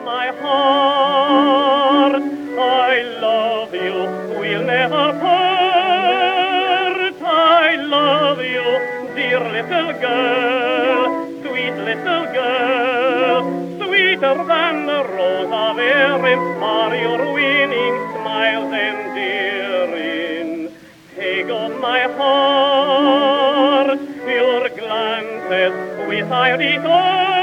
my heart. I love you, we'll never part. I love you, dear little girl, sweet little girl. Sweeter than the rose of Erin are your winning smiles endearing. Take on my heart, your glances with I recall.